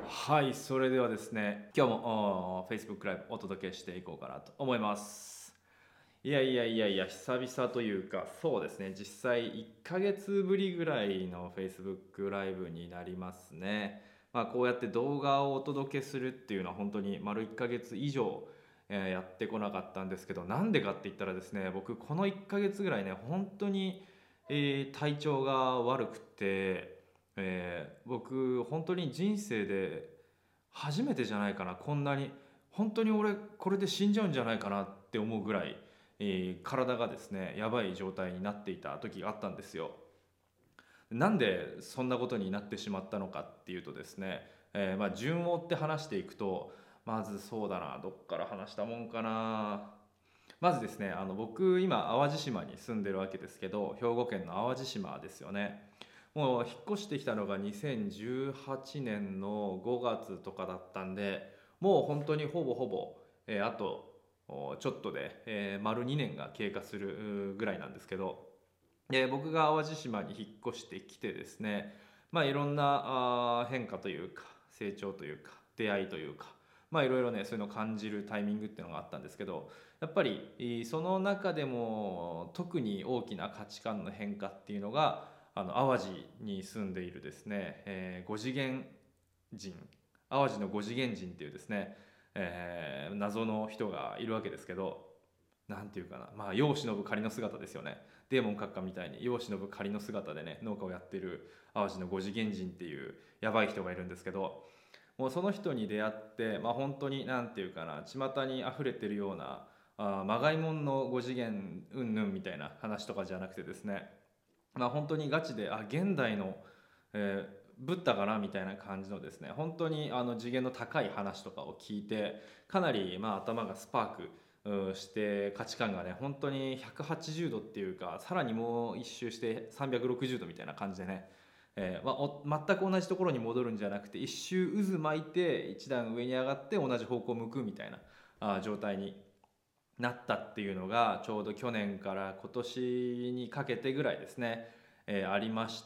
はい、それではですね、今日もFacebook ライブお届けしていこうかなと思います。久々というか、そうですね、実際1ヶ月ぶりぐらいの Facebook ライブになりますね。こうやって動画をお届けするっていうのは本当に丸1ヶ月以上、やってこなかったんですけど、なんでかって言ったらですね、僕この1ヶ月ぐらいね、本当に、体調が悪くて、僕本当に人生で初めてじゃないかな、こんなに本当に俺これで死んじゃうんじゃないかなって思うぐらい、体がですねやばい状態になっていた時があったんですよ。なんでそんなことになってしまったのかっていうとですね、順を追って話していくと、まずそうだな、どっから話したもんかな。まずですね、僕今淡路島に住んでるわけですけど、兵庫県の淡路島ですよね。もう引っ越してきたのが2018年の5月とかだったんで、もう本当にほぼほぼ、あとちょっとで、丸2年が経過するぐらいなんですけど、僕が淡路島に引っ越してきてですね、いろんな変化というか成長というか出会いというか、いろいろねそういうのを感じるタイミングっていうのがあったんですけど、やっぱりその中でも特に大きな価値観の変化っていうのが淡路に住んでいるですね、5次元人、淡路の5次元人っていうですね、謎の人がいるわけですけど、なんていうかな、世を忍ぶ仮の姿ですよね。デーモン閣下みたいに世を忍ぶ仮の姿でね農家をやってる淡路の5次元人っていうやばい人がいるんですけど、もうその人に出会って、本当になんていうかな、巷に溢れてるようなまがいもんの5次元うんぬんみたいな話とかじゃなくてですね、本当にガチで現代の、ブッダかなみたいな感じのですね、本当に次元の高い話とかを聞いて、かなり頭がスパークして価値観がね本当に180度っていうか、さらにもう一周して360度みたいな感じでね、全く同じところに戻るんじゃなくて一周渦巻いて一段上に上がって同じ方向を向くみたいな状態になったっていうのがちょうど去年から今年にかけてぐらいですね、ありまして、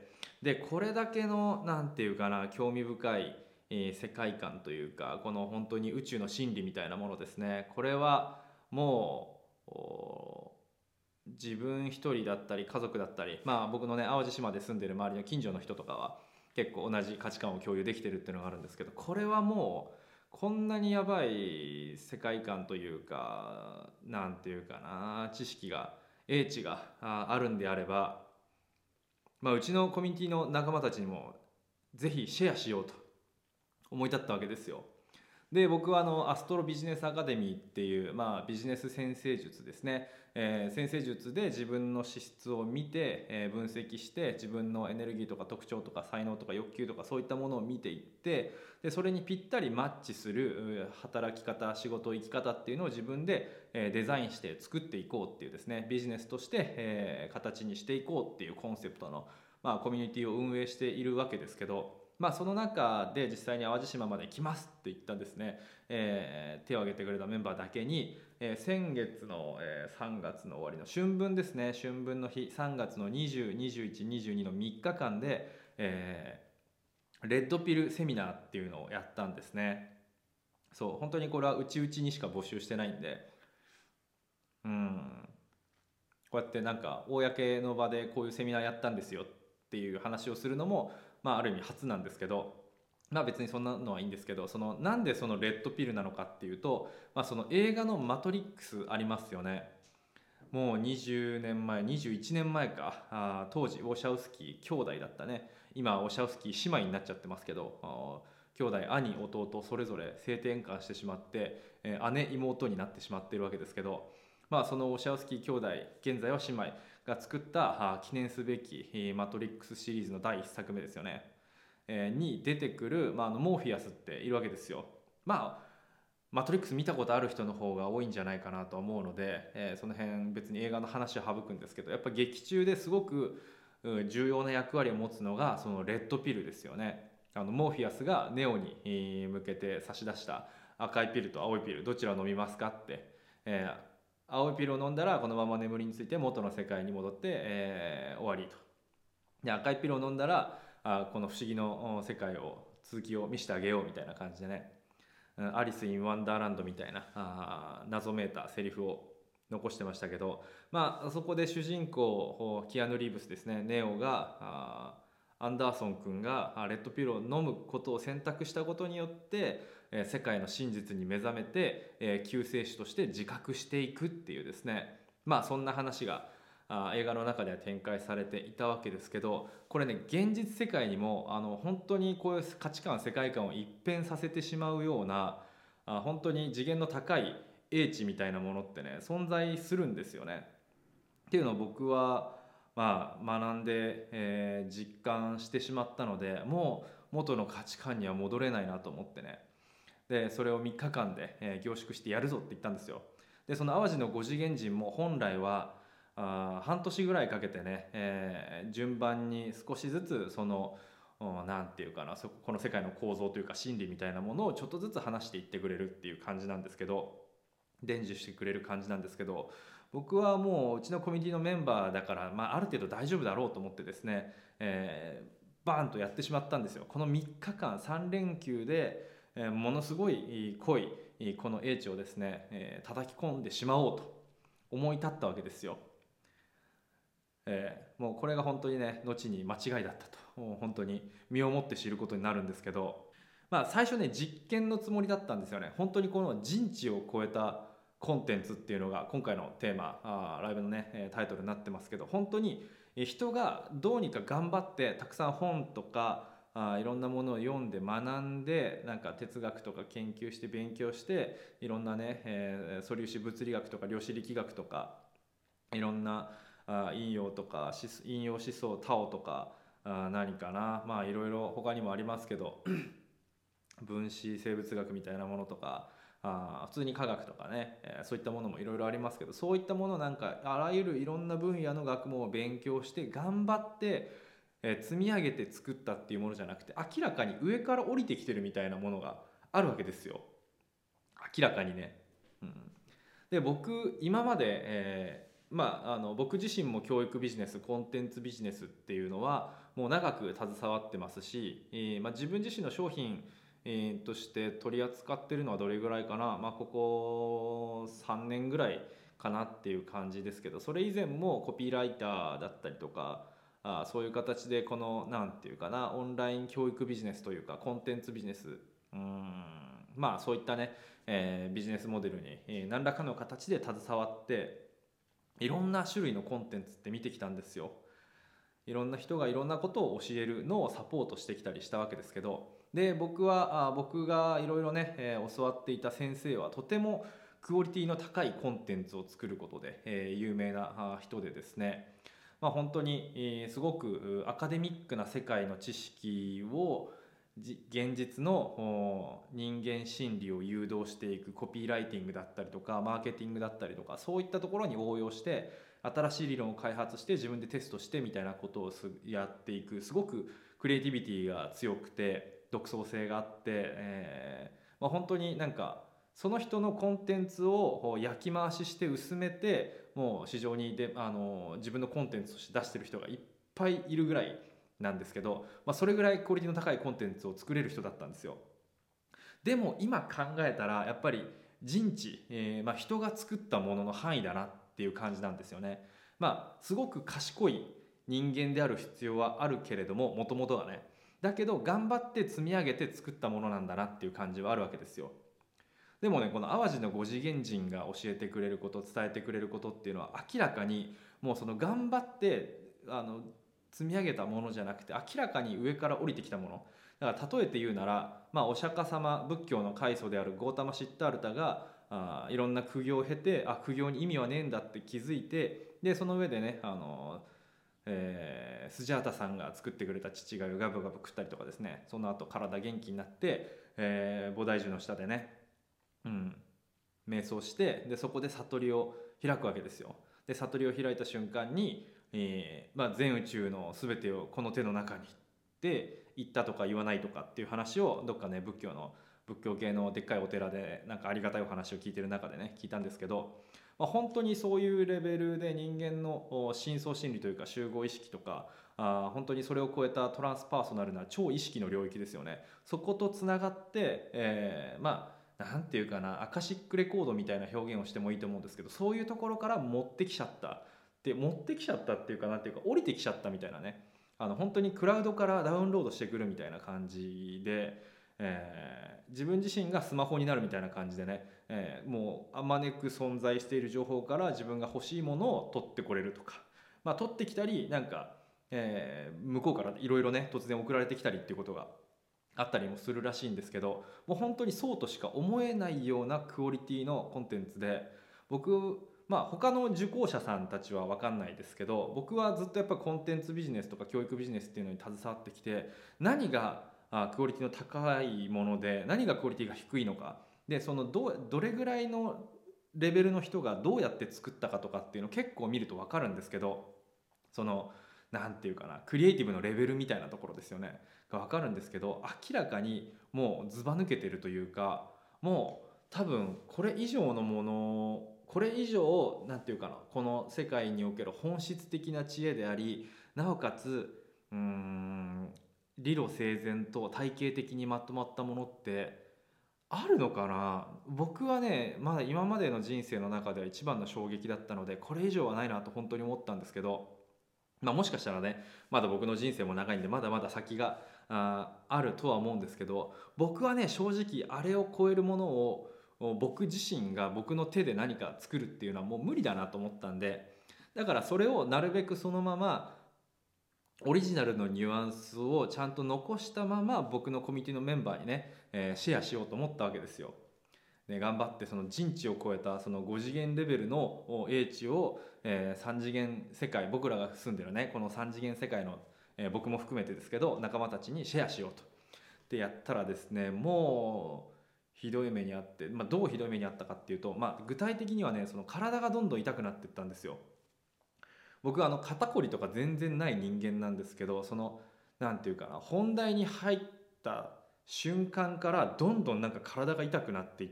でこれだけのなんていうかな興味深い、世界観というか、この本当に宇宙の真理みたいなものですね。これはもう自分一人だったり家族だったり、僕のね淡路島で住んでる周りの近所の人とかは結構同じ価値観を共有できてるっていうのがあるんですけど、これはもうこんなにやばい世界観というか、なんていうかな、知識が英知があるんであれば、うちのコミュニティの仲間たちにもぜひシェアしようと思い立ったわけですよ。で僕はアストロビジネスアカデミーっていう、ビジネス占星術ですね、占星術で自分の資質を見て、分析して自分のエネルギーとか特徴とか才能とか欲求とかそういったものを見ていって、でそれにぴったりマッチする働き方、仕事、生き方っていうのを自分でデザインして作っていこうっていうですね、ビジネスとして形にしていこうっていうコンセプトの、コミュニティを運営しているわけですけど、その中で実際に淡路島まで来ますって言ったですね、手を挙げてくれたメンバーだけに、先月の、3月の終わりの春分ですね、春分の日3月の20、21、22の3日間で、レッドピルセミナーっていうのをやったんですね。そう本当にこれはうちうちにしか募集してないんで、こうやってなんか公の場でこういうセミナーやったんですよっていう話をするのも、ある意味初なんですけど、別にそんなのはいいんですけど、なんでそのレッドピルなのかっていうと、その映画の「マトリックス」ありますよね。もう20年前、21年前か、当時ウォシャウスキー兄弟だったね。今ウォシャウスキー姉妹になっちゃってますけど、兄弟、兄弟それぞれ性転換してしまって、姉妹になってしまっているわけですけど、そのウォシャウスキー兄弟、現在は姉妹が作った記念すべきマトリックスシリーズの第1作目ですよね、に出てくる、モーフィアスっているわけですよ。マトリックス見たことある人の方が多いんじゃないかなと思うので、その辺別に映画の話を省くんですけど、やっぱ劇中ですごく重要な役割を持つのがそのレッドピルですよね。モーフィアスがネオに向けて差し出した赤いピルと青いピル、どちらを飲みますかって、青いピルを飲んだらこのまま眠りについて元の世界に戻って、終わりと。で赤いピルを飲んだらこの不思議の世界を続きを見せてあげようみたいな感じでね、アリス・イン・ワンダーランドみたいな謎めいたセリフを残してましたけど、そこで主人公キアヌ・リーブスですね、ネオがアンダーソン君がレッドピルを飲むことを選択したことによって世界の真実に目覚めて救世主として自覚していくっていうですね、そんな話が映画の中では展開されていたわけですけど、これね現実世界にも本当にこういう価値観世界観を一変させてしまうような本当に次元の高い英知みたいなものってね存在するんですよね。っていうのを僕は学んで、実感してしまったので、もう元の価値観には戻れないなと思ってね、でそれを3日間で、凝縮してやるぞって言ったんですよ。でその淡路の5次元人も本来は半年ぐらいかけてね、順番に少しずつそのなんていうかな、この世界の構造というか真理みたいなものをちょっとずつ話していってくれるっていう感じなんですけど、伝授してくれる感じなんですけど、僕はもううちのコミュニティのメンバーだから、ある程度大丈夫だろうと思ってですね、バーンとやってしまったんですよ。この3日間3連休で、ものすごい濃いこの英知をですね、叩き込んでしまおうと思い立ったわけですよ。もうこれが本当にね後に間違いだったと本当に身をもって知ることになるんですけど、最初ね実験のつもりだったんですよね。本当にこの人知を超えたコンテンツっていうのが今回のテーマライブのねタイトルになってますけど、本当に人がどうにか頑張ってたくさん本とかいろんなものを読んで学んで、なんか哲学とか研究して勉強していろんなね、素粒子物理学とか量子力学とかいろんな引用とか引用思想タオとか何かないろいろ他にもありますけど分子生物学みたいなものとか普通に科学とかね、そういったものもいろいろありますけど、そういったものなんかあらゆるいろんな分野の学問を勉強して頑張って積み上げて作ったっていうものじゃなくて、明らかに上から降りてきてるみたいなものがあるわけですよ。明らかにね。で僕今まで、僕自身も教育ビジネスコンテンツビジネスっていうのはもう長く携わってますし、自分自身の商品、として取り扱ってるのはどれぐらいかな、ここ3年ぐらいかなっていう感じですけど、それ以前もコピーライターだったりとかそういう形でこのなんていうかなオンライン教育ビジネスというかコンテンツビジネスそういったね、ビジネスモデルに、何らかの形で携わっていろんな種類のコンテンツって見てきたんですよ。いろんな人がいろんなことを教えるのをサポートしてきたりしたわけですけど、で僕がいろいろね、教わっていた先生はとてもクオリティの高いコンテンツを作ることで、有名な人でですね、本当に、すごくアカデミックな世界の知識を現実の人間心理を誘導していくコピーライティングだったりとかマーケティングだったりとか、そういったところに応用して新しい理論を開発して自分でテストしてみたいなことをやっていく、すごくクリエイティビティが強くて独創性があって、本当になんかその人のコンテンツを焼き回しして薄めてもう市場に自分のコンテンツとして出してる人がいっぱいいるぐらいなんですけど、それぐらいクオリティの高いコンテンツを作れる人だったんですよ。でも今考えたらやっぱり人知、人が作ったものの範囲だなっていう感じなんですよね。すごく賢い人間である必要はあるけれども、もともとはね、だけど頑張って積み上げて作ったものなんだなっていう感じはあるわけですよ。でもねこの淡路の5次元人が教えてくれること、伝えてくれることっていうのは明らかにもうその頑張って積み上げたものじゃなくて明らかに上から降りてきたものだから、例えて言うなら、お釈迦様、仏教の開祖であるゴータマ・シッタールタがいろんな苦行を経て苦行に意味はねえんだって気づいて、でその上でねスジャータさんが作ってくれた父がゆガブガブ食ったりとかですね、その後体元気になって、菩提樹の下でね、瞑想して、でそこで悟りを開くわけですよ。で悟りを開いた瞬間に、全宇宙の全てをこの手の中にって言ったとか言わないとかっていう話をどっかね仏教系のでっかいお寺でなんかありがたいお話を聞いてる中でね聞いたんですけど、本当にそういうレベルで人間の深層心理というか集合意識とか本当にそれを超えたトランスパーソナルな超意識の領域ですよね。そことつながって、なんていうかな、アカシックレコードみたいな表現をしてもいいと思うんですけど、そういうところから持ってきちゃったっていうか、なんていうか降りてきちゃったみたいなね、本当にクラウドからダウンロードしてくるみたいな感じで、自分自身がスマホになるみたいな感じでね、もうあまねく存在している情報から自分が欲しいものを取ってこれるとか、取ってきたりなんか、向こうからいろいろね突然送られてきたりっていうことがあったりもするらしいんですけど、もう本当にそうとしか思えないようなクオリティのコンテンツで、僕他の受講者さんたちは分かんないですけど、僕はずっとやっぱコンテンツビジネスとか教育ビジネスっていうのに携わってきて、何がクオリティの高いもので何がクオリティが低いのかで、そのどれぐらいのレベルの人がどうやって作ったかとかっていうのを結構見ると分かるんですけど、そのなんていうかな、クリエイティブのレベルみたいなところですよねが分かるんですけど、明らかにもうずば抜けてるというか、もう多分これ以上のもの、これ以上なんていうかな、この世界における本質的な知恵であり、なおかつ理路整然と体系的にまとまったものってあるのかな。僕はね、まだ今までの人生の中では一番の衝撃だったので、これ以上はないなと本当に思ったんですけど、もしかしたらね、まだ僕の人生も長いんでまだまだ先があるとは思うんですけど、僕はね正直あれを超えるものを僕自身が僕の手で何か作るっていうのはもう無理だなと思ったんで、だからそれをなるべくそのままオリジナルのニュアンスをちゃんと残したまま僕のコミュニティのメンバーにね、シェアしようと思ったわけですよ。ね、頑張ってその人知を超えたその5次元レベルの英知を、3次元世界、僕らが住んでるねこの3次元世界の、僕も含めてですけど仲間たちにシェアしようとでやったらですね、もうひどい目にあって、どうひどい目にあったかっていうと、具体的にはね、その体がどんどん痛くなっていったんですよ。僕は肩こりとか全然ない人間なんですけど、そのなんていうかな、本題に入った瞬間からどんどんなんか体が痛くなっていって、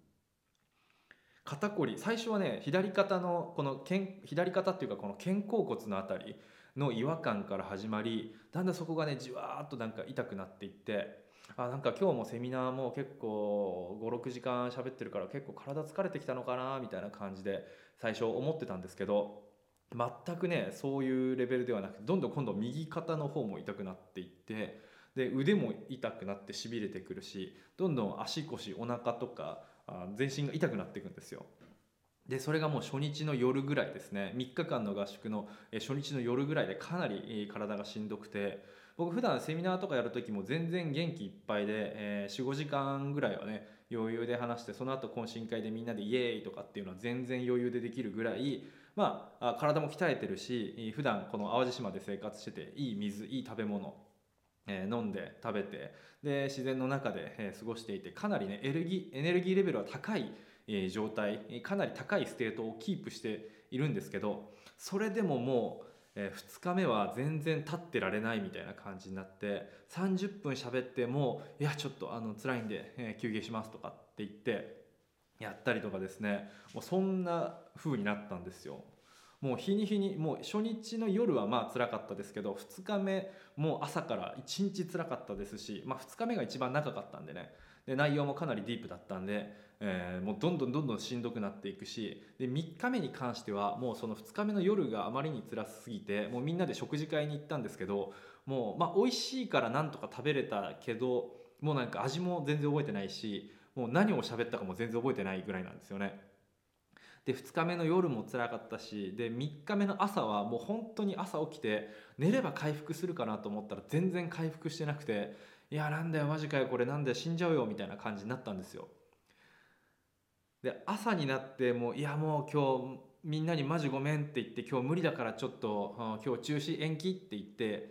肩こり、最初はね左肩の左肩っていうかこの肩甲骨のあたりの違和感から始まり、だんだんそこがねじわーっとなんか痛くなっていって、なんか今日もセミナーも結構5、6時間喋ってるから結構体疲れてきたのかなみたいな感じで最初思ってたんですけど、全くねそういうレベルではなくて、どんどん今度右肩の方も痛くなっていって、で腕も痛くなってしびれてくるし、どんどん足腰お腹とか全身が痛くなっていくんですよ。でそれがもう初日の夜ぐらいですね、3日間の合宿の初日の夜ぐらいでかなり体がしんどくて、僕普段セミナーとかやる時も全然元気いっぱいで、45時間ぐらいはね余裕で話して、その後懇親会でみんなでイエーイとかっていうのは全然余裕でできるぐらい、体も鍛えてるし、普段この淡路島で生活してていい水いい食べ物、飲んで食べて、で自然の中で過ごしていて、かなりねエネルギーレベルは高い状態、かなり高いステートをキープしているんですけど、それでももう2日目は全然立ってられないみたいな感じになって、30分喋ってもいやちょっと辛いんで休憩しますとかって言ってやったりとかですね、もうそんな風になったんですよ。もう日に日に、もう初日の夜は辛かったですけど、2日目もう朝から1日辛かったですし、2日目が一番長かったんでね、で内容もかなりディープだったんで、もうどんどんしんどくなっていくし、で3日目に関してはもうその2日目の夜があまりに辛すぎて、もうみんなで食事会に行ったんですけど、もう美味しいからなんとか食べれたけど、もうなんか味も全然覚えてないし、もう何を喋ったかも全然覚えてないぐらいなんですよね。で2日目の夜も辛かったし、で3日目の朝はもう本当に朝起きて寝れば回復するかなと思ったら全然回復してなくて、いやなんだよマジかよこれ、なんだよ死んじゃうよみたいな感じになったんですよ。で朝になってもういやもう今日みんなにマジごめんって言って、今日無理だからちょっと今日中止延期って言って、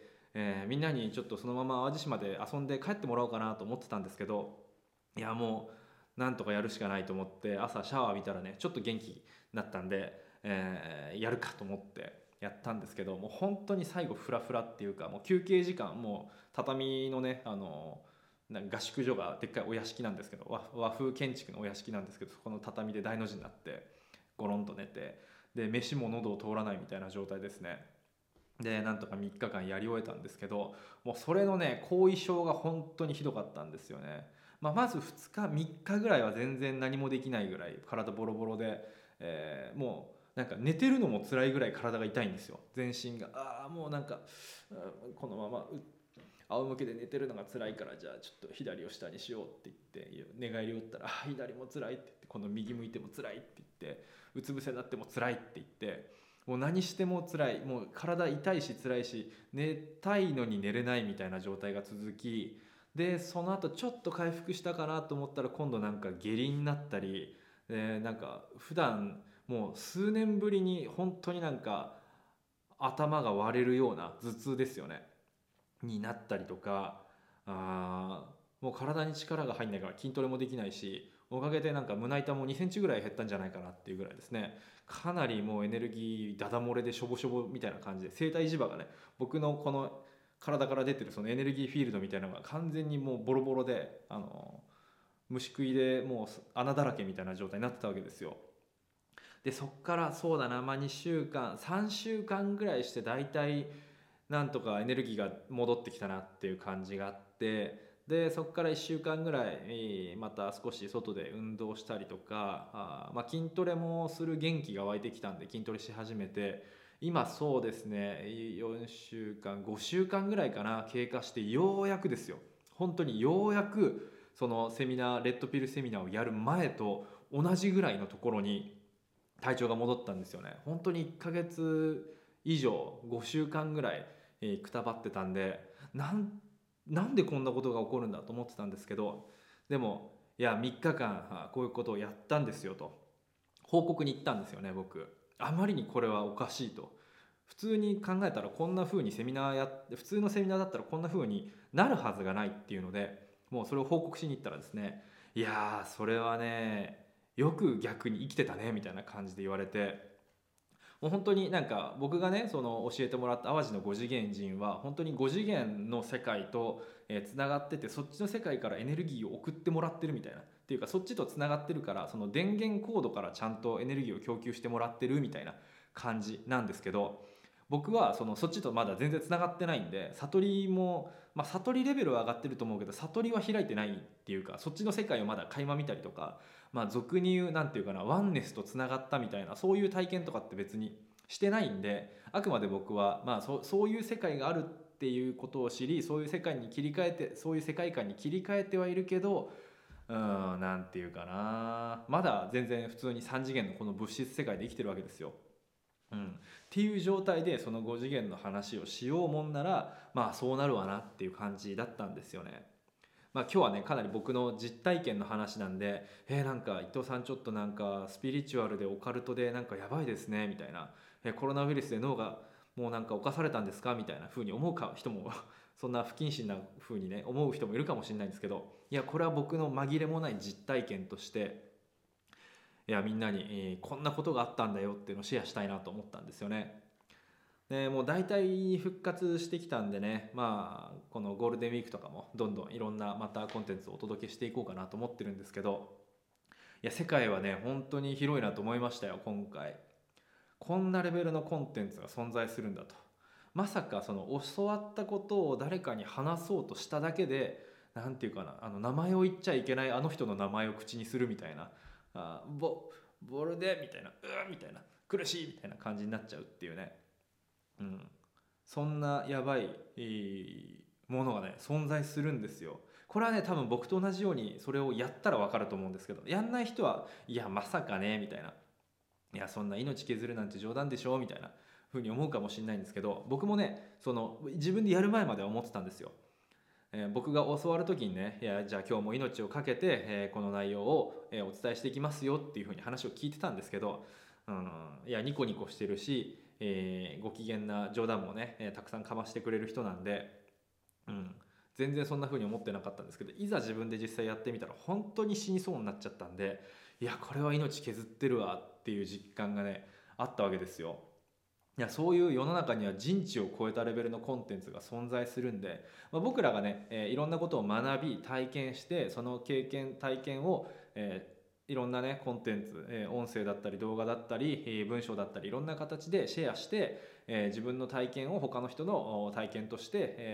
みんなにちょっとそのまま淡路島で遊んで帰ってもらおうかなと思ってたんですけど、いやもうなんとかやるしかないと思って朝シャワー浴びたらねちょっと元気になったんで、やるかと思ってやったんですけど、もう本当に最後フラフラっていうか、もう休憩時間も畳のねなんか合宿所がでっかいお屋敷なんですけど、和風建築のお屋敷なんですけど、そこの畳で大の字になってゴロンと寝て、で飯も喉を通らないみたいな状態ですね。 でなんとか3日間やり終えたんですけど、もうそれのね後遺症が本当にひどかったんですよね。まず2日3日ぐらいは全然何もできないぐらい体ボロボロで、もうなんか寝てるのも辛いぐらい体が痛いんですよ。全身がもうなんか、このまま仰向けで寝てるのが辛いから、じゃあちょっと左を下にしようって言って寝返りを打ったら左も辛いって言って、この右向いても辛いって言って、うつ伏せになっても辛いって言って、もう何しても辛い、もう体痛いし辛いし、寝たいのに寝れないみたいな状態が続き、でその後ちょっと回復したかなと思ったら今度なんか下痢になったり、なんか普段もう数年ぶりに本当になんか頭が割れるような頭痛ですよねになったりとか、もう体に力が入んないから筋トレもできないし、おかげでなんか胸板も2センチぐらい減ったんじゃないかなっていうぐらいですね。かなりもうエネルギーダダ漏れでしょぼしょぼみたいな感じで、生体磁場がね、僕のこの体から出てるそのエネルギーフィールドみたいなのが完全にもうボロボロで、虫食いでもう穴だらけみたいな状態になってたわけですよ。でそっからそうだな、2週間3週間ぐらいしてだいたいなんとかエネルギーが戻ってきたなっていう感じがあって、でそこから1週間ぐらいまた少し外で運動したりとか、筋トレもする元気が湧いてきたんで筋トレし始めて、今そうですね4週間5週間ぐらいかな経過して、ようやくですよ、本当にようやくそのセミナー、レッドピルセミナーをやる前と同じぐらいのところに体調が戻ったんですよね。本当に1ヶ月以上5週間ぐらいくたばってたんで、なんでこんなことが起こるんだと思ってたんですけど、でもいや3日間こういうことをやったんですよと報告に行ったんですよね。僕あまりにこれはおかしいと、普通に考えたらこんな風にセミナーやって普通のセミナーだったらこんな風になるはずがないっていうので、もうそれを報告しに行ったらですね、いやそれはねよく逆に生きてたねみたいな感じで言われて、もう本当になんか僕がねその教えてもらった淡路の5次元人は本当に5次元の世界とつながってて、そっちの世界からエネルギーを送ってもらってるみたいなっていうか、そっちとつながってるからその電源コードからちゃんとエネルギーを供給してもらってるみたいな感じなんですけど、僕はそっちとまだ全然つながってないんで、悟りも、悟りレベルは上がってると思うけど悟りは開いてないっていうか、そっちの世界をまだ垣間見たりとか、俗に言うなんていうかな、ワンネスとつながったみたいなそういう体験とかって別にしてないんで、あくまで僕はそういう世界があるっていうことを知り、そういう世界に切り替えて、そういう世界観に切り替えてはいるけど、なんていうかな、まだ全然普通に3次元のこの物質世界で生きてるわけですよ。っていう状態でその5次元の話をしようもんならそうなるわなっていう感じだったんですよね。今日はねかなり僕の実体験の話なんで、なんか伊藤さんちょっとなんかスピリチュアルでオカルトでなんかやばいですねみたいな、コロナウイルスで脳がもうなんか侵されたんですかみたいな風に思う人もそんな不謹慎な風にね思う人もいるかもしれないんですけど、いやこれは僕の紛れもない実体験として、いやみんなに、こんなことがあったんだよっていうのをシェアしたいなと思ったんですよね。でもう大体復活してきたんでね、このゴールデンウィークとかもどんどんいろんなまたコンテンツをお届けしていこうかなと思ってるんですけど、いや世界はね本当に広いなと思いましたよ今回。こんなレベルのコンテンツが存在するんだと。まさかその教わったことを誰かに話そうとしただけで、なんていうかな、名前を言っちゃいけないあの人の名前を口にするみたいな、ボルデみたいな、みたいな、苦しいみたいな感じになっちゃうっていうね。そんなやばい、ものがね存在するんですよ。これはね多分僕と同じようにそれをやったら分かると思うんですけど、やんない人はいやまさかねみたいな、いやそんな命削るなんて冗談でしょみたいな風に思うかもしれないんですけど、僕もね自分でやる前までは思ってたんですよ。僕が教わる時にね、いやじゃあ今日も命を懸けて、この内容を、お伝えしていきますよっていう風に話を聞いてたんですけど、いやニコニコしてるし、ご機嫌な冗談もね、たくさんかましてくれる人なんで、全然そんな風に思ってなかったんですけど、いざ自分で実際やってみたら本当に死にそうになっちゃったんで、いやこれは命削ってるわっていう実感がねあったわけですよ。いやそういう世の中には人知を超えたレベルのコンテンツが存在するんで、僕らがね、いろんなことを学び体験して、その経験体験を、 いろんなねコンテンツ、音声だったり動画だったり、文章だったりいろんな形でシェアして、自分の体験を他の人の体験として、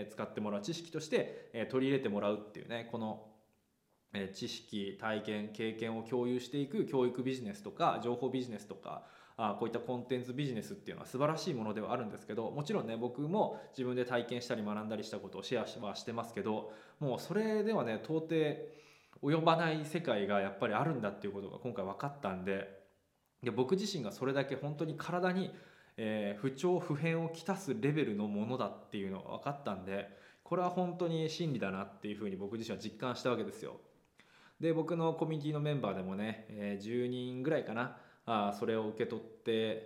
使ってもらう知識として、取り入れてもらうっていうね、この知識体験経験を共有していく教育ビジネスとか情報ビジネスとか、こういったコンテンツビジネスっていうのは素晴らしいものではあるんですけど、もちろんね僕も自分で体験したり学んだりしたことをシェアはしてますけど、もうそれではね到底及ばない世界がやっぱりあるんだっていうことが今回分かったんで、僕自身がそれだけ本当に体に、不調不変をきたすレベルのものだっていうのが分かったんで、これは本当に真理だなっていうふうに僕自身は実感したわけですよ。で僕のコミュニティのメンバーでもね、10人ぐらいかな、それを受け取って、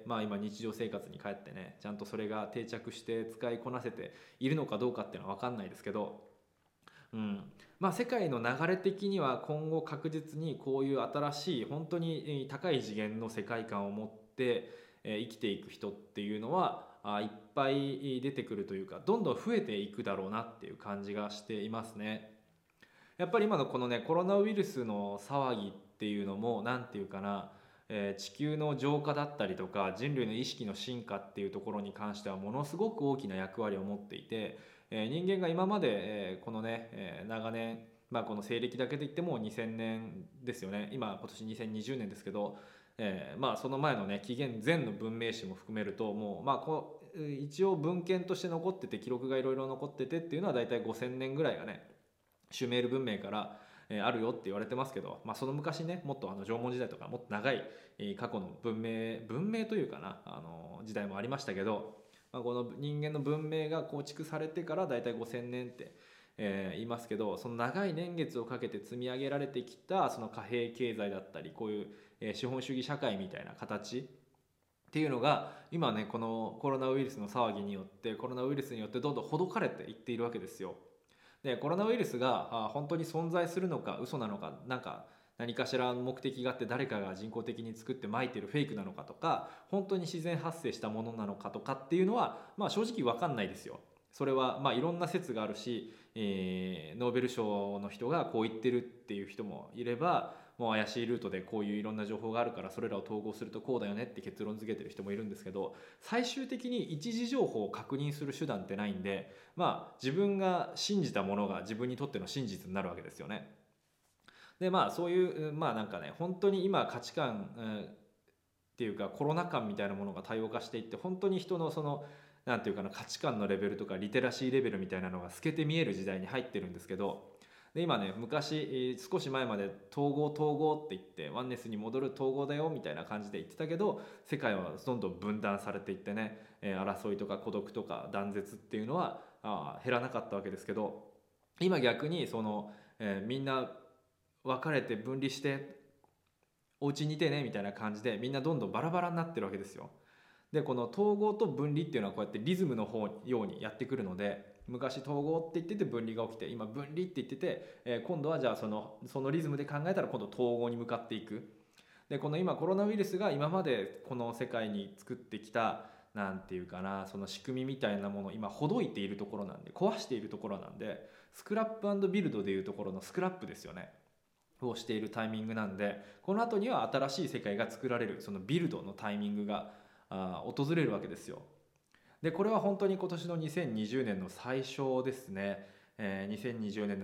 今日常生活に帰ってねちゃんとそれが定着して使いこなせているのかどうかっていうのは分かんないですけど、世界の流れ的には今後確実にこういう新しい本当に高い次元の世界観を持って生きていく人っていうのはいっぱい出てくるというか、どんどん増えていくだろうなっていう感じがしていますね。やっぱり今のこのねコロナウイルスの騒ぎっていうのも何ていうかな、地球の浄化だったりとか人類の意識の進化っていうところに関してはものすごく大きな役割を持っていて、人間が今まで、このね、長年、この西暦だけで言っても2000年ですよね。今年2020年ですけど、その前のね紀元前の文明史も含めるともう、一応文献として残ってて記録がいろいろ残っててっていうのはだいたい5000年ぐらいがねシュメール文明からあるよって言われてますけど、その昔ねもっと縄文時代とかもっと長い過去の文明というかな、時代もありましたけど、この人間の文明が構築されてからだいたい5000年って、言いますけど、その長い年月をかけて積み上げられてきたその貨幣経済だったりこういう、資本主義社会みたいな形っていうのが今ねこのコロナウイルスの騒ぎによってどんどんほどかれていっているわけですよ。でコロナウイルスが本当に存在するのか嘘なのか、何かしら目的があって誰かが人工的に作って撒いてるフェイクなのかとか、本当に自然発生したものなのかとかっていうのは、正直分かんないですよ。それはいろんな説があるし、ノーベル賞の人がこう言ってるっていう人もいれば、もう怪しいルートでこういういろんな情報があるからそれらを統合するとこうだよねって結論付けてる人もいるんですけど、最終的に一時情報を確認する手段ってないんで、自分が信じたものが自分にとっての真実になるわけですよね。でそういう本当に今価値観、っていうかコロナ禍みたいなものが多様化していって、本当に人のそのなんていうかな価値観のレベルとかリテラシーレベルみたいなのが透けて見える時代に入ってるんですけど、で今ね昔、少し前まで統合って言ってワンネスに戻る統合だよみたいな感じで言ってたけど、世界はどんどん分断されていってね、争いとか孤独とか断絶っていうのは減らなかったわけですけど、今逆にその、みんな別れて分離してお家にいてねみたいな感じでみんなどんどんバラバラになってるわけですよ。でこの統合と分離っていうのはこうやってリズムの方ようにやってくるので、昔統合って言ってて分離が起きて今分離って言ってて、今度はじゃあそのリズムで考えたら今度統合に向かっていく。でこの今コロナウイルスが今までこの世界に作ってきたなんていうかな、その仕組みみたいなものを今ほどいているところなんで、壊しているところなんで、スクラップ&ビルドでいうところのスクラップですよねをしているタイミングなんで、この後には新しい世界が作られるそのビルドのタイミングが訪れるわけですよ。でこれは本当に今年の2020年の最初ですね。2020年の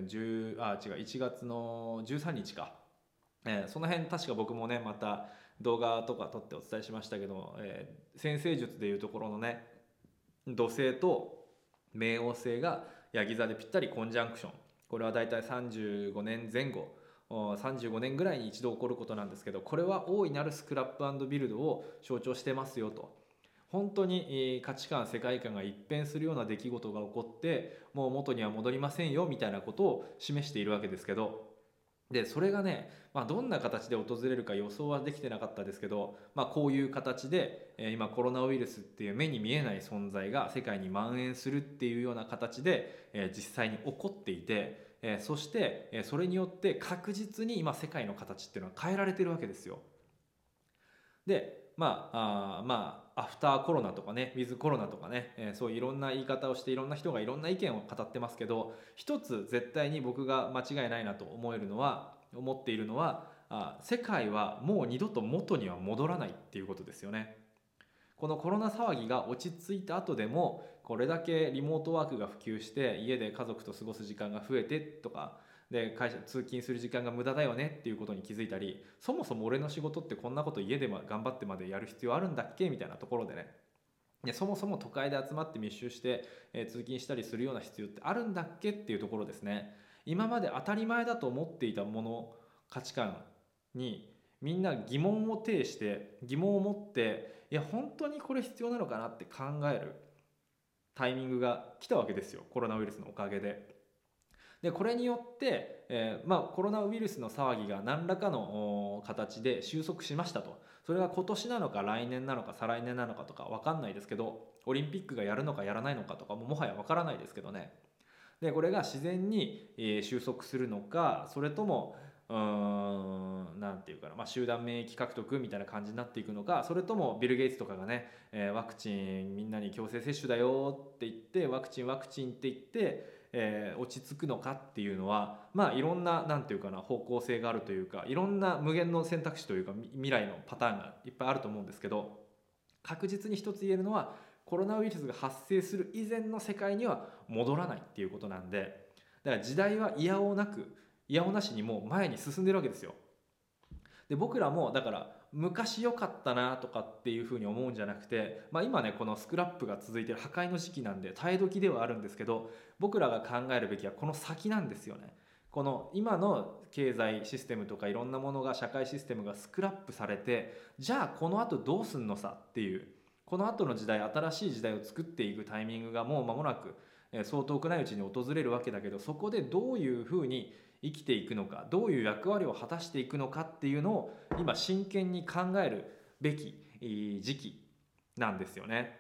1月の13日か、その辺確か僕もねまた動画とか撮ってお伝えしましたけど、占星術でいうところのね土星と冥王星がヤギ座でぴったりコンジャンクション、これはだいたい35年前後35年ぐらいに一度起こることなんですけど、これは大いなるスクラップ&ビルドを象徴してますよと。本当に価値観世界観が一変するような出来事が起こってもう元には戻りませんよみたいなことを示しているわけですけど、でそれがね、どんな形で訪れるか予想はできてなかったですけど、こういう形で今コロナウイルスっていう目に見えない存在が世界に蔓延するっていうような形で実際に起こっていて、そしてそれによって確実に今世界の形っていうのは変えられてるわけですよ。でアフターコロナとかねウィズコロナとかね、そういろんな言い方をしていろんな人がいろんな意見を語ってますけど、一つ絶対に僕が間違いないなと思っているのは世界はもう二度と元には戻らないっていうことですよね。このコロナ騒ぎが落ち着いた後でもこれだけリモートワークが普及して家で家族と過ごす時間が増えてとかで会社通勤する時間が無駄だよねっていうことに気づいたり、そもそも俺の仕事ってこんなこと家で頑張ってまでやる必要あるんだっけみたいなところでね、そもそも都会で集まって密集して、通勤したりするような必要ってあるんだっけっていうところですね。今まで当たり前だと思っていたもの、価値観にみんな疑問を呈して疑問を持って、いや本当にこれ必要なのかなって考えるタイミングが来たわけですよ、コロナウイルスのおかげで。でこれによって、コロナウイルスの騒ぎが何らかの形で収束しましたと。それが今年なのか来年なのか再来年なのかとか分かんないですけど、オリンピックがやるのかやらないのかとかももはや分からないですけどね。でこれが自然に収束するのか、それともなんていうかな、集団免疫獲得みたいな感じになっていくのか、それともビル・ゲイツとかがね、ワクチンみんなに強制接種だよって言ってワクチンって言って落ち着くのかっていうのは、いろんななんていうかな方向性があるというか、いろんな無限の選択肢というか未来のパターンがいっぱいあると思うんですけど、確実に一つ言えるのはコロナウイルスが発生する以前の世界には戻らないっていうことなんで、だから時代はいやおうなしにもう前に進んでるわけですよ。で僕らもだから昔良かったなとかっていうふうに思うんじゃなくて、今ねこのスクラップが続いてる破壊の時期なんで耐え時ではあるんですけど、僕らが考えるべきはこの先なんですよね。この今の経済システムとかいろんなものが、社会システムがスクラップされて、じゃあこの後どうすんのさっていう、この後の時代、新しい時代を作っていくタイミングがもう間もなくそう遠くないうちに訪れるわけだけど、そこでどういうふうに生きていくのか、どういう役割を果たしていくのかっていうのを今真剣に考えるべき時期なんですよね。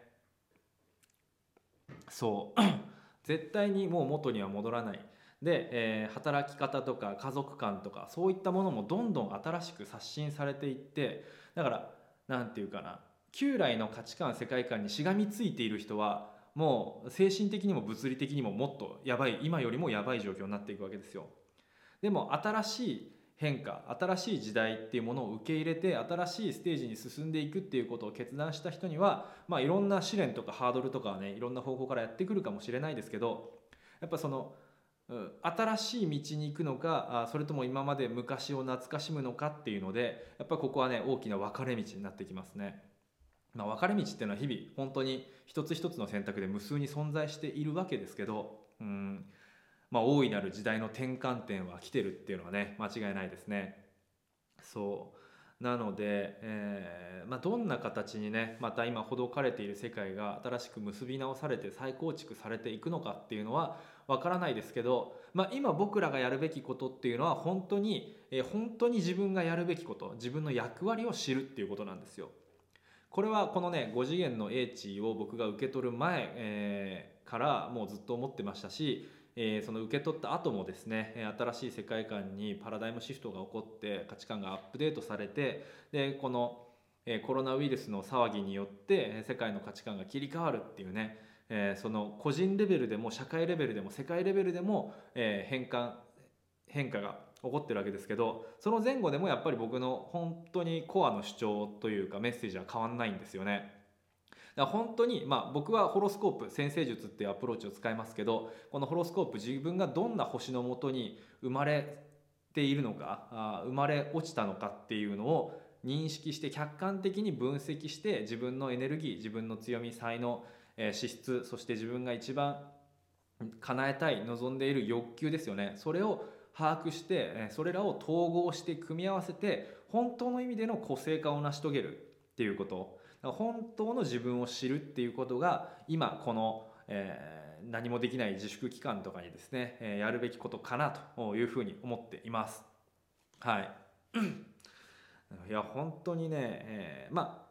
そう絶対にもう元には戻らない。で、働き方とか家族観とかそういったものもどんどん新しく刷新されていって、だからなんていうかな、旧来の価値観世界観にしがみついている人はもう精神的にも物理的にももっとやばい、今よりもやばい状況になっていくわけですよ。でも新しい変化、新しい時代っていうものを受け入れて新しいステージに進んでいくっていうことを決断した人には、いろんな試練とかハードルとかはね、いろんな方向からやってくるかもしれないですけど、やっぱその新しい道に行くのか、それとも今まで昔を懐かしむのかっていうので、やっぱここはね大きな分かれ道になってきますね。分かれ道っていうのは日々本当に一つ一つの選択で無数に存在しているわけですけど、大いなる時代の転換点は来てるっていうのはね間違いないですね。そうなので、どんな形にねまた今ほどかれている世界が新しく結び直されて再構築されていくのかっていうのはわからないですけど、今僕らがやるべきことっていうのは本当に自分がやるべきこと、自分の役割を知るっていうことなんですよ。これはこのね5次元の英知を僕が受け取る前、からもうずっと思ってましたし、その受け取った後もですね、新しい世界観にパラダイムシフトが起こって価値観がアップデートされて、でこのコロナウイルスの騒ぎによって世界の価値観が切り替わるっていうね、その個人レベルでも社会レベルでも世界レベルでも変化が起こってるわけですけど、その前後でもやっぱり僕の本当にコアの主張というかメッセージは変わんないんですよね。だから本当に僕はホロスコープ占星術っていうアプローチを使いますけど、このホロスコープ、自分がどんな星のもとに生まれているのか、生まれ落ちたのかっていうのを認識して客観的に分析して、自分のエネルギー、自分の強み、才能、資質、そして自分が一番叶えたい望んでいる欲求ですよね、それを把握してそれらを統合して組み合わせて本当の意味での個性化を成し遂げるっていうこと、本当の自分を知るっていうことが今この、何もできない自粛期間とかにですね、やるべきことかなというふうに思っています。はいいや本当にね、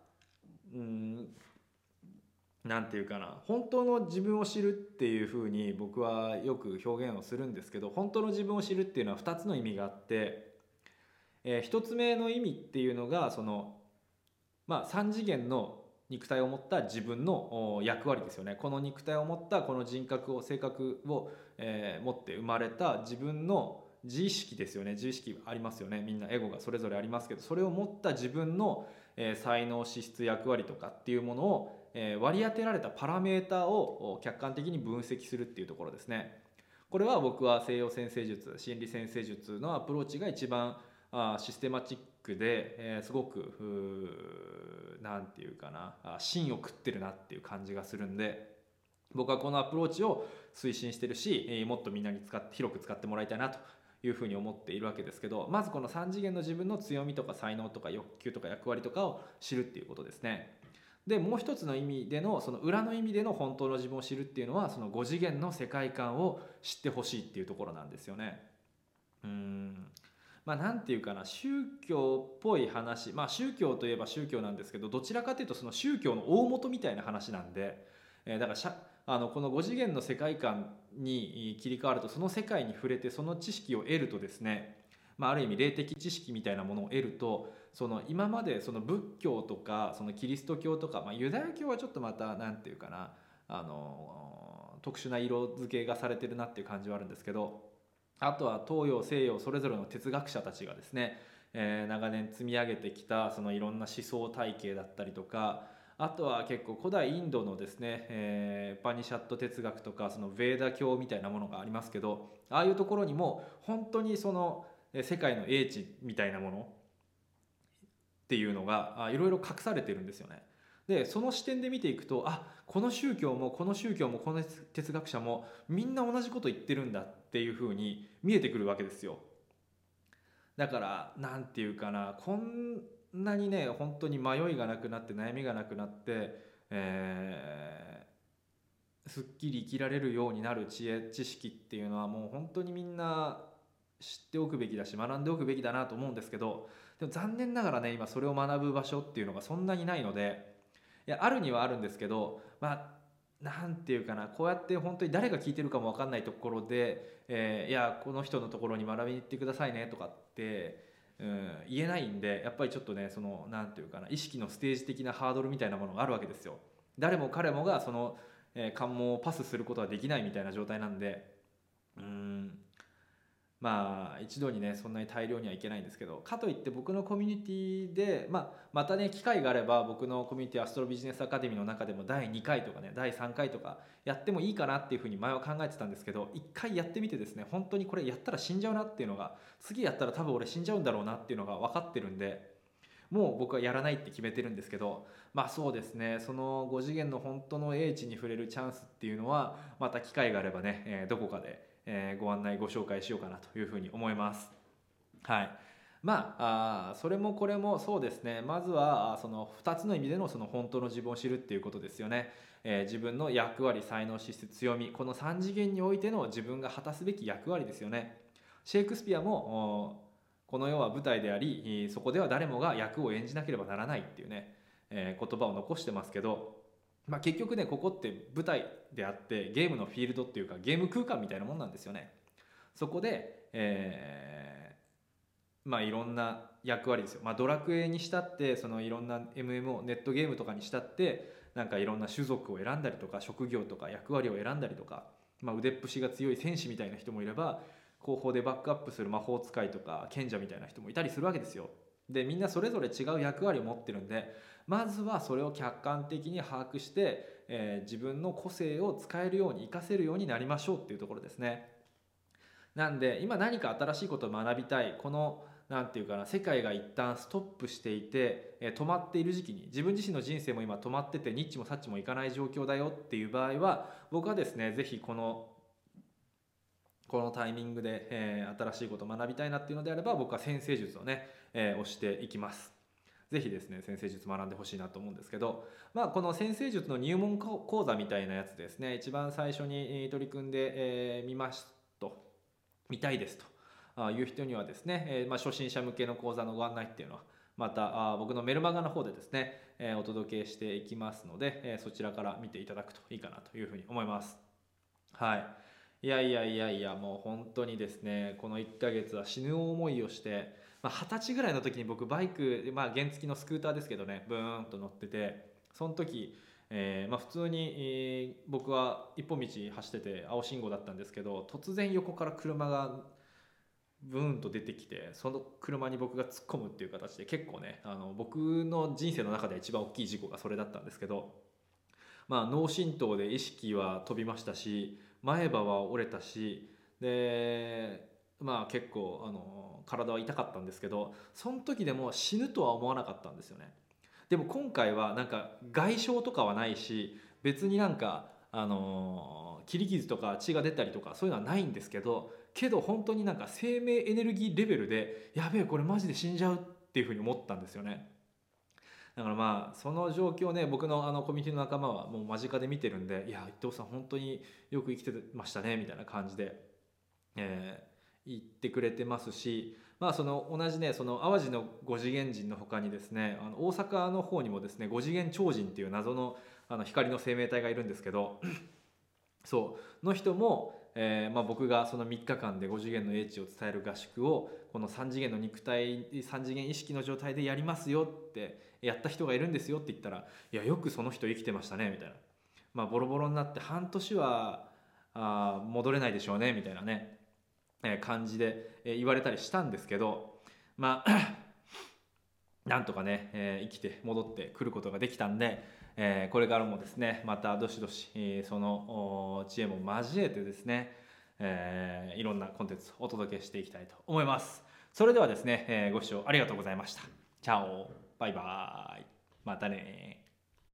なんていうかな、本当の自分を知るっていうふうに僕はよく表現をするんですけど、本当の自分を知るっていうのは2つの意味があって、1つ目の意味っていうのがその、3次元の肉体を持った自分の役割ですよね。この肉体を持ったこの人格を性格を、持って生まれた自分の自意識ですよね。自意識ありますよね。みんなエゴがそれぞれありますけど、それを持った自分の才能、資質、役割とかっていうものを割り当てられたパラメータを客観的に分析するっていうところですね。これは僕は西洋占星術、心理占星術のアプローチが一番システマチックで、すごくなんていうかな、芯を食ってるなっていう感じがするんで、僕はこのアプローチを推進してるし、もっとみんなに広く使ってもらいたいなというふうに思っているわけですけど、まずこの3次元の自分の強みとか才能とか欲求とか役割とかを知るっていうことですね。でもう一つの意味でのその裏の意味での本当の自分を知るっていうのは、その5次元の世界観を知ってほしいっていうところなんですよね。なんていうかな、宗教っぽい話、宗教といえば宗教なんですけど、どちらかというとその宗教の大元みたいな話なんで、だからこの5次元の世界観に切り替わると、その世界に触れてその知識を得るとですね、ある意味霊的知識みたいなものを得ると、その今までその仏教とかそのキリスト教とか、ユダヤ教はちょっとまたなんていうかな、特殊な色付けがされてるなっていう感じはあるんですけど、あとは東洋西洋それぞれの哲学者たちがですね、長年積み上げてきたそのいろんな思想体系だったりとか、あとは結構古代インドのですね、パニシャット哲学とかそのヴェーダ教みたいなものがありますけど、ああいうところにも本当にその世界の英知みたいなものっていうのがいろいろ隠されてるんですよね。でその視点で見ていくと、この宗教もこの宗教もこの哲学者もみんな同じこと言ってるんだっていうふうに見えてくるわけですよ。だからなんていうかな、こんなにね本当に迷いがなくなって悩みがなくなって、すっきり生きられるようになる知識っていうのはもう本当にみんな知っておくべきだし学んでおくべきだなと思うんですけど、でも残念ながらね今それを学ぶ場所っていうのがそんなにないので、いやあるにはあるんですけど、なんていうかな、こうやって本当に誰が聞いてるかも分かんないところで、いやこの人のところに学びに行ってくださいねとかって、言えないんで、やっぱりちょっとねそのなんていうかな、意識のステージ的なハードルみたいなものがあるわけですよ。誰も彼もがその、関門をパスすることはできないみたいな状態なんで、一度にねそんなに大量にはいけないんですけど、かといって僕のコミュニティで、またね機会があれば僕のコミュニティアストロビジネスアカデミーの中でも第2回とかね第3回とかやってもいいかなっていうふうに前は考えてたんですけど、1回やってみてですね、本当にこれやったら死んじゃうなっていうのが、次やったら多分俺死んじゃうんだろうなっていうのが分かってるんで、もう僕はやらないって決めてるんですけど、そうですね、その5次元の本当の英知に触れるチャンスっていうのはまた機会があればね、どこかでご案内ご紹介しようかなというふうに思います。はい。それもこれもそうですね、まずはその2つの意味でのその本当の自分を知るっていうことですよね。自分の役割、才能、資質、強み、この3次元においての自分が果たすべき役割ですよね。シェイクスピアもこの世は舞台であり、そこでは誰もが役を演じなければならないっていうね、言葉を残してますけど、結局ねここって舞台であってゲームのフィールドっていうかゲーム空間みたいなもんなんですよね。そこで、いろんな役割ですよ。ドラクエにしたってそのいろんな MMO ネットゲームとかにしたってなんかいろんな種族を選んだりとか職業とか役割を選んだりとか、腕っぷしが強い戦士みたいな人もいれば、後方でバックアップする魔法使いとか賢者みたいな人もいたりするわけですよ。でみんなそれぞれ違う役割を持ってるんで、まずはそれを客観的に把握して、自分の個性を使えるように活かせるようになりましょうっていうところですね。なんで今何か新しいことを学びたい、このなんていうかな、世界が一旦ストップしていて、止まっている時期に、自分自身の人生も今止まっててニッチもサッチもいかない状況だよっていう場合は、僕はですねぜひこのタイミングで、新しいことを学びたいなっていうのであれば、僕は占星術をね、推していきます。ぜひですね占星術学んでほしいなと思うんですけど、この占星術の入門講座みたいなやつですね、一番最初に取り組んで見たいですという人にはですね、初心者向けの講座のご案内っていうのはまた僕のメルマガの方でですね、お届けしていきますので、そちらから見ていただくといいかなというふうに思います。はい。いやもう本当にですね、この1ヶ月は死ぬ思いをして、20歳ぐらいの時に僕バイク、原付のスクーターですけどね、ブーンと乗ってて、その時、普通に、僕は一本道走ってて青信号だったんですけど、突然横から車がブーンと出てきて、その車に僕が突っ込むっていう形で結構ね、僕の人生の中で一番大きい事故がそれだったんですけど、脳震盪で意識は飛びましたし、前歯は折れたし、で結構体は痛かったんですけど、その時でも死ぬとは思わなかったんですよね。でも今回はなんか外傷とかはないし、別になんか切り傷とか血が出たりとかそういうのはないんですけど、本当になんか生命エネルギーレベルでやべえこれマジで死んじゃうっていうふうに思ったんですよね。だからその状況ね、僕のコミュニティの仲間はもう間近で見てるんで、いや伊藤さん本当によく生きてましたねみたいな感じで、言ってくれてますし、その同じね、その淡路の五次元人の他にですね、大阪の方にもですね五次元超人っていう謎の光の生命体がいるんですけどそうの人も、僕がその3日間で5次元の英知を伝える合宿をこの3次元の肉体3次元意識の状態でやりますよってやった人がいるんですよって言ったら、いやよくその人生きてましたねみたいな、ボロボロになって半年は戻れないでしょうねみたいなね、感じで言われたりしたんですけど、なんとかね、生きて戻ってくることができたんで、これからもですねまたどしどし、その知恵も交えてですね、いろんなコンテンツをお届けしていきたいと思います。それではですね、ご視聴ありがとうございました。チャオバイバイ、またね。